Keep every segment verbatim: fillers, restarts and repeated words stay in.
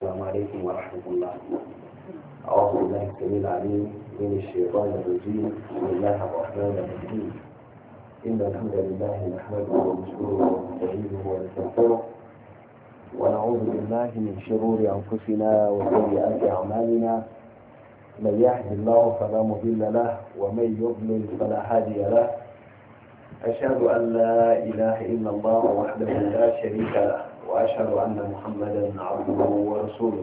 السلام عليكم ورحمة الله. أعوذ بالله السميع العليم من الشيطان الرجيم. بسم الله الرحمن الرحيم. إن الحمد لله نحمده ونشكره ونستعينه ونستغفره ونعوذ بالله من شرور أنفسنا وسيئات أعمالنا. من يهد الله فلا مضل له ومن يضلل فلا هادي له. أشهد أن لا إله إلا الله وحده لا شريك له وأشهد أن محمدا عبده ورسوله.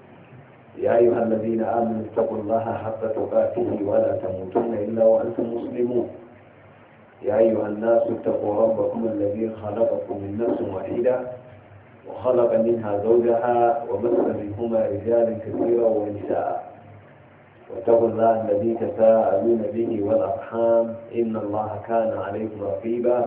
يا أيها الذين آمنوا اتقوا الله حق تقاته ولا تموتن إلا وأنتم مسلمون. يا أيها الناس اتقوا ربكم الذي خلقكم من نفس واحدة وخلق منها زوجها وبث منهما رجالا كثيرا ونساء. واتقوا الله الذي تساءلون به والأرحام إن الله كان عليكم رقيبا.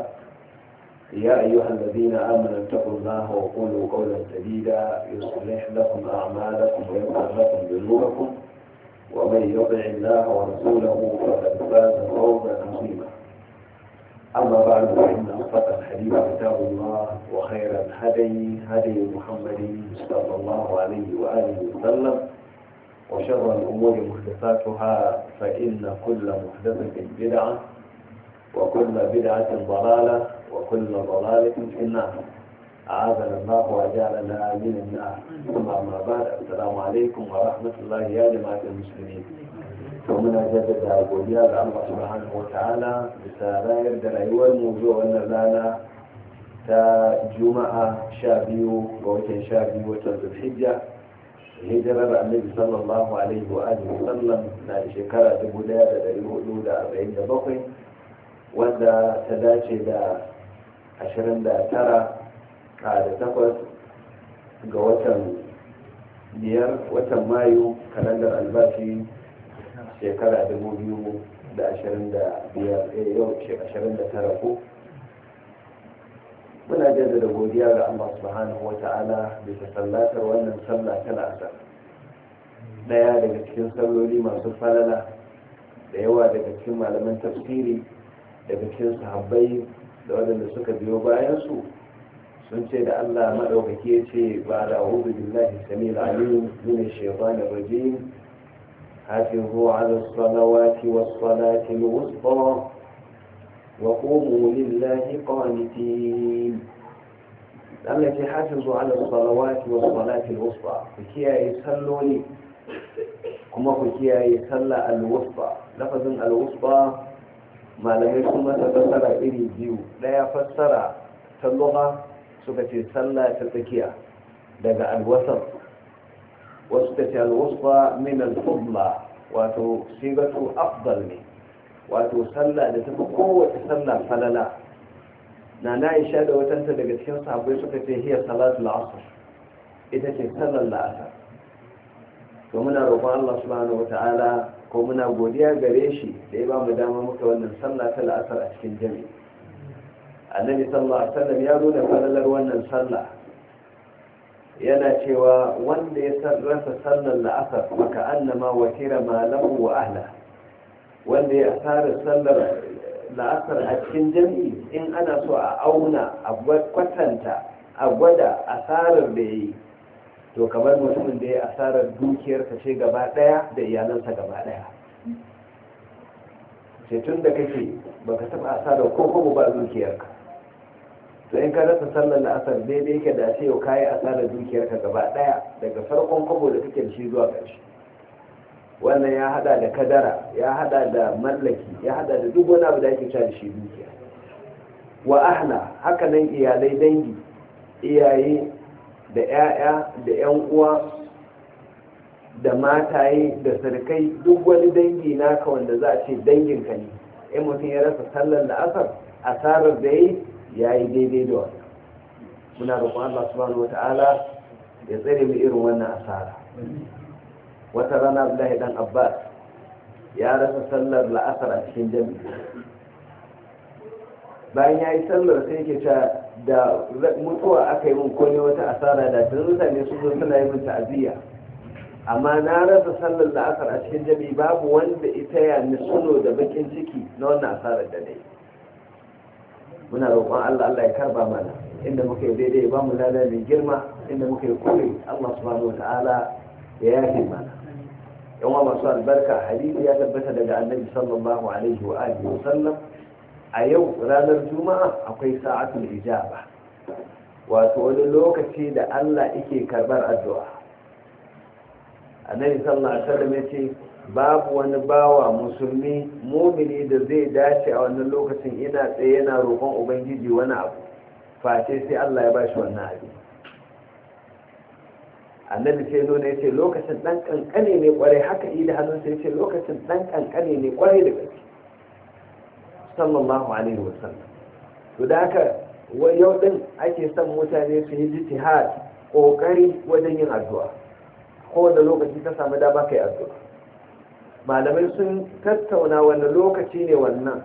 يا أيها الذين آمنوا اتقوا الله وقولوا قولا سديدا يصلح لكم أعمالكم ويغفر لكم ذنوبكم ومن يطع الله ورسوله فقد فاز فوزا عظيما. أما بعد فإن أصدق الحديث كتاب الله وخير الهدي هدي محمد صلى الله عليه وآله وسلم وشر الأمور محدثاتها فإن كل محدثة بدعة وكل بدعة ضلالة وكل ضلالة في النار. أعاذنا الله وأجعلنا من النار. ثم أما بعد السلام عليكم ورحمة الله يا جماعة المسلمين. ومن جدد godiya ga Allah subhanahu wa ta'ala bisa rayar da rayuwar mu zuwa wannan rana ta Juma'a sha biyu ga watan sha biyu watan Zulhijja. Hijirar Annabi sallallahu alaihi wa alihi sallam na shekara dubu ɗaya da ɗari hudu da arba'in da bakwai wanda ta dace da ashirin da tara a da takwas ga watan biyar watan Mayu kalandar albashi shekara dubu biyu da ashirin da biyar yau ashirin da tara ko muna jaddada godiya ga Allah subhanahu wa ta'ala bisa sallatar wannan sallah ta la'asar, daya daga cikin salloli masu falala da yawa daga cikin malaman tafsiri daga cikin sahabbai da waɗanda suka biyo bayansu sun ce da Allah maɗaukaki ya ce ba da a'udhu billahi samil alim min ash-shaytanir rajim حافظوا على الصلوات والصلاة الوسطى وقوموا لله قانتين. التي حافظوا على الصلوات والصلاة الوسطى فكيا يصلوني كما فكيا يصلى الوسطى. لفظ الوسطى ما لم يكن تفسر إلي ديو لا يفسر في اللغة سكتي صلى تتكيا دقى الوسط وسكتي الوسطى من الفضلى واتو صيغته أفضل من واتو صلى لتفق قوة صلى فللا نانا إشادة وتنسى لكتشين صحابي سكتي هي صلاة العصر إذا صلى العصر ومنا رضا الله سبحانه وتعالى ومنا قوديا قريشي لإبا مدام مكوانا صلى العصر أشكين جميع. النبي صلى الله عليه وسلم يقول فللا وانا صلى yana cewa wanda ya rasa sallar la'asar maka annama wakira malahu wa ahla, wanda ya asara sallar la'asar a cikin jami'i in ana so a auna a kwatanta a gwada asarar da ya yi to kamar mutumin da ya asarar dukiyarsa ce gaba daya da iyalansa gaba daya. sai tun da kake baka taba asarar ko kuma ba dukiyarka to in ka rasa sallar la'asar daidai yake da ce yau kayi asarar dukiyarka gaba daya daga farkon kwabo da kake da shi zuwa ƙarshe. wannan ya hada da kadara, ya hada da mallaki, ya hada da duk wani abu da ake cewa da shi dukiya. wa ahla haka nan iyalai, dangi, iyaye da 'ya'ya da 'yan uwa da mataye da sarkai, duk wani dangi naka wanda za a ce danginka ne in mutum ya rasa sallar la'asar asarar da yi ya yi daidai da wannan. muna roƙon Allah subhanahu wata'ala ya tsare mu irin wannan asara. wata rana Abdullahi dan Abbas ya rasa sallar la'asar a cikin jami'i. bayan ya yi sallar sai yake cewa da mutuwa aka yi min ko ne wata asara da tun mutane su zo suna yi min ta'aziyya, amma na rasa sallar la'asar a cikin jami'i babu wanda ita ya nisuno da bakin ciki na wannan asarar da dai. muna roƙon Allah Allah ya karba mana inda muka yi daidai ba mu lada mai girma inda muka yi kure Allah subhanahu wa ta'ala ya yafe mana. Yawan masu albarka, hadisi ya tabbata daga annabi sallallahu alaihi wa alihi wa sallam, a yau ranar juma'a akwai sa'atul ijaba, wato wani lokaci da Allah yake karbar addu'a. Annabi sallallahu alaihi wa sallam ya ce babu wani bawa musulmi mumini da zai dace a wannan lokacin ina tsaye yana roƙon ubangiji wani abu face sai Allah ya bashi wannan abu. Annabi sai zo ne ya ce lokacin ɗan ƙanƙane ne ƙwarai, haka yi da hannunsa ya ce lokacin ɗan ƙanƙane ne ƙwarai da gaske sallallahu alaihi wasallam. To da haka yau ɗin ake son mutane su yi jitihad ƙoƙari wajen yin addu'a, kowane lokaci ka samu dama kai addu'a. Malamai sun tattauna wannan lokaci ne wannan,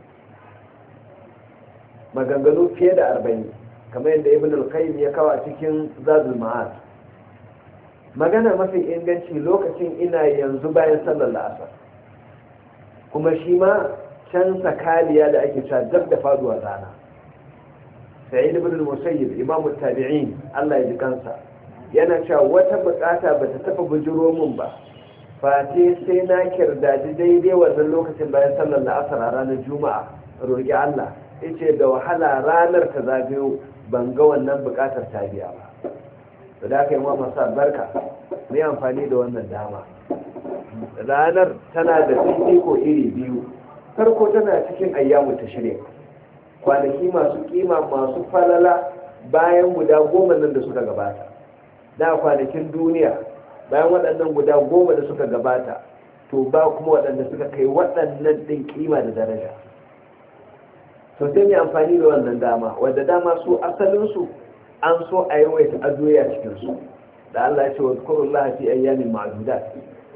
maganganu fiye da arba'in, kamar yadda ibn al-qayyim ya kawo a cikin zadul ma'ad. Magana mafi inganci lokacin ina yanzu bayan sallar la'asar, kuma shi ma can sakaliya da ake cewa dab da faduwa rana. Sa'id ibn al-musayyib imamu tabi'in Allah ya ji kansa yana cewa wata bukata bata taɓa bujiro mun ba fate sai na kirdaji daidai wannan lokacin bayan sallar la'asar a ranar juma'a roƙi Allah yace da wahala ranar ta zagayo ban ga wannan bukatar ta biya ba. da aka yi wa masu albarka mai amfani da wannan dama. Ranar tana da fifiko iri biyu. Farko tana cikin ayyamu ta shirya, kwanaki masu kima masu falala bayan guda goma nan da suka gabata. Da kwanakin duniya bayan waɗannan guda goma da suka gabata, to ba kuma waɗanda suka kai waɗannan ɗin kima da daraja. To sai mai amfani da wannan dama, wadda dama su asalinsu an so a yi waita addu'a cikinsu, da Allah ya ce wa zukurullaha fi ayyamin ma'dudat.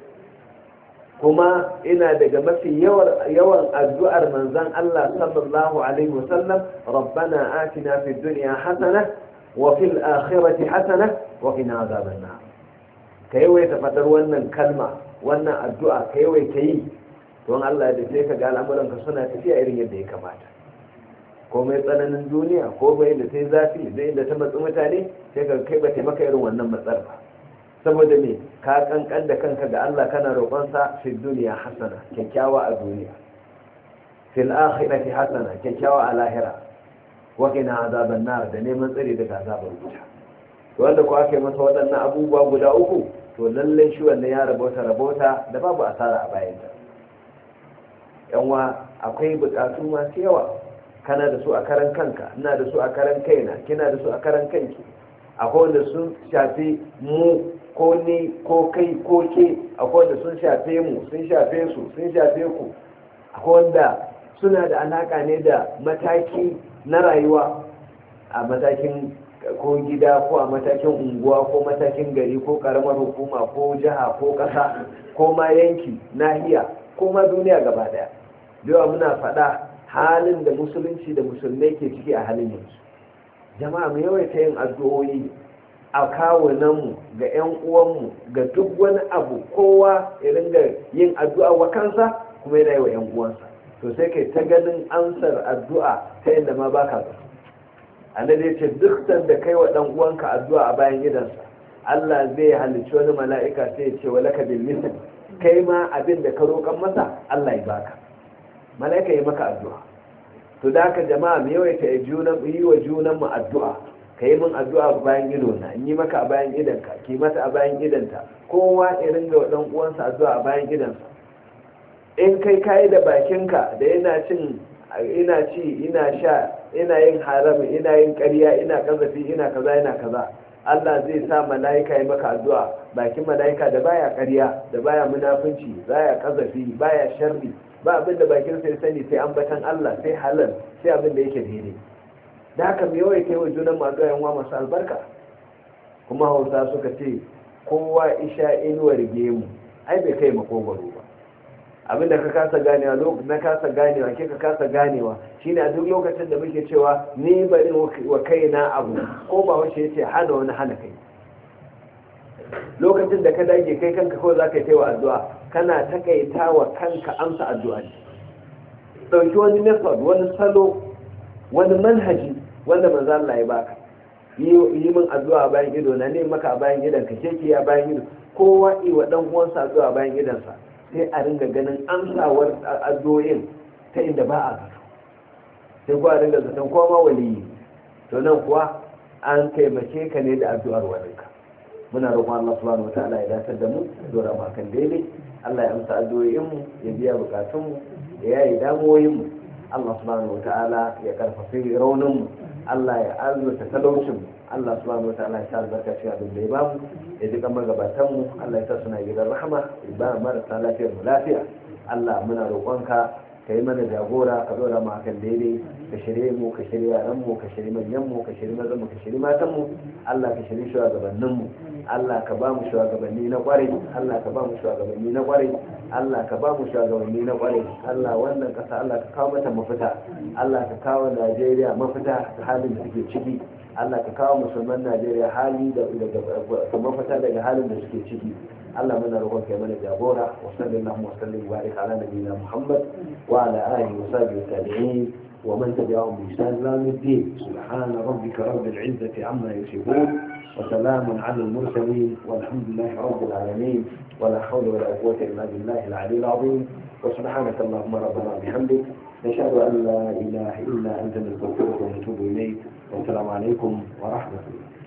Kuma ina daga mafi yawan addu'ar manzan Allah sallallahu alaihi wasallam, rabbana atina fid dunya hasana wa fil akhirati hasana wa qina azaban nar. Kai waita fadar wannan kalma, wannan addu'a kai waita yi, don Allah da sai ka ga al'amuranka suna tafiya irin yadda ya kamata. Ko mai tsananin duniya ko bai da sai zafi da inda ta matsi mutane sai ka kai ba maka irin wannan matsar ba, saboda me ka kankan da kanka ga Allah kana roƙonsa fi duniya hasana, kyakkyawa a duniya, fil akhirati hasana, kyakkyawa a lahira, wa qina azaban nar, da neman tsari daga azabar wuta. To wanda ko aka yi masa waɗannan abubuwa guda uku, to lallai shi wannan ya rabota rabota da babu asara a bayanta. Yanwa akwai buƙatu masu yawa, kana da su a karan kanka, ina da su a karan kaina, kina da su a karan kanki. Akwai wanda sun shafi mu ko ni ko kai ko ke, akwai wanda sun shafe mu, sun shafe su, sun shafe ku. Akwai wanda suna da alaka ne da mataki na rayuwa, a matakin ko gida ko a matakin unguwa ko matakin gari ko karamar hukuma ko jiha ko ƙasa ko ma yanki, nahiya ko ma duniya gaba daya. Yawa muna faɗa halin da musulunci da musulmai ke ciki a halin yanzu. Jama'a mu yawaita yin addu'o'i a kawunanmu, ga 'yan uwanmu, ga duk wani abu, kowa ya ringa yin addu'a wa kansa kuma yana yi wa 'yan uwansa. To sai kai ta ganin ansar addu'a ta yadda ma baka so. Annabi ya ce duk sanda kai wa dan uwanka addu'a a bayan gidansa, Allah zai halicci wani mala'ika sai ya ce wa laka bil misl, kai ma abin da ka roƙan masa Allah ya baka. Mala'ika yi maka addu'a. To da haka jama'a mu yawaita yi wa junan mu addu'a. Ka yi min addu'a a bayan idona, in yi maka a bayan idanka, ki mata a bayan idanta, kowa ya ringa wa dan uwansa addu'a a bayan idansa. In kai kayi da bakinka da yana cin, ina ci, ina sha, ina yin haram, ina yin ƙarya, ina kazafi, ina kaza, ina kaza, Allah zai sa mala'ika yi maka addu'a. Bakin mala'ika da baya ƙarya, da baya munafunci, baya kazafi, baya sharri, ba abin da bakin sai sani sai ambatan Allah, sai halal, sai abin da yake daidai. Da haka mai yawai kai wa junan masu yanwa masu albarka. Kuma Hausa suka ce kowa isha inuwar gemu ai bai kai makogwaro ba. Abinda ka kasa ganewa, na kasa ganewa, ke ka kasa ganewa shine a duk lokacin da muke cewa ni bari wa kaina abu, ko ba wace yace hana wani hana kai. Lokacin da ka dage kai kanka ko za ka yi wa addu'a, kana takaita wa kanka amsa addu'a ne. Ɗauki wani method, wani salo, wani manhaji wanda manzo Allah ya baka. yi min addu'a a bayan ido na, ne maka a bayan idan ka keke a bayan ido, kowa yi wa dan uwansa addu'a a bayan idansa, sai a ringa ganin amsawar addu'o'in ta inda ba a zato, sai kuwa a ringa zaton koma waliyi. To nan kuwa an taimake ka ne da addu'ar waninka. Muna roƙon Allah subhanahu wataala ya dace da mu, dora mu kan daidai. Allah ya amsa addu'o'in mu, ya biya bukatun mu, ya yayi damuwoyin mu. Allah subhanahu wataala ya karfafi raunin mu, Allah ya arzuta talaucin mu, Allah subhanahu wataala ya sa albarka cikin abin da ya bamu, ya ji kan magabatan mu, Allah ya sa suna gidan rahama, ya ba marasa lafiyar mu lafiya. Allah muna roƙonka ka yi mana jagora, ka dora mu akan daidai, ka shirye mu, ka shirye yaran mu, ka shirye manyan mu, ka shirye mazan mu, ka shirye matan mu. Allah ka shirye shugabannin mu, Allah ka ba mu shugabanni na kwarai, Allah ka ba mu shugabanni na kwarai, Allah ka ba mu shugabanni na kwarai. Allah wannan kasa Allah ka kawo mata mafita, Allah ka kawo Najeriya mafita ta halin da suke ciki, Allah ka kawo musulman Najeriya hali da mafita daga halin da suke ciki. Allah muna roƙon kai mana jagora. Wa sallallahu wa sallim wa barik ala nabiyina Muhammad wa ala alihi wa sahbihi tabi'in wa man tabi'ahum bi ihsan ila yawmiddin. Subhana rabbika rabbil izzati amma yasifun wa salamun ala al mursalin walhamdulillahi rabbil alamin wa la hawla wa la quwwata illa billahi al ali al azim. Wa subhanaka allahumma rabbana wa bihamdik nashhadu an la ilaha illa anta nastaghfiruka wa natubu ilayk. Wa assalamu alaykum wa rahmatullah.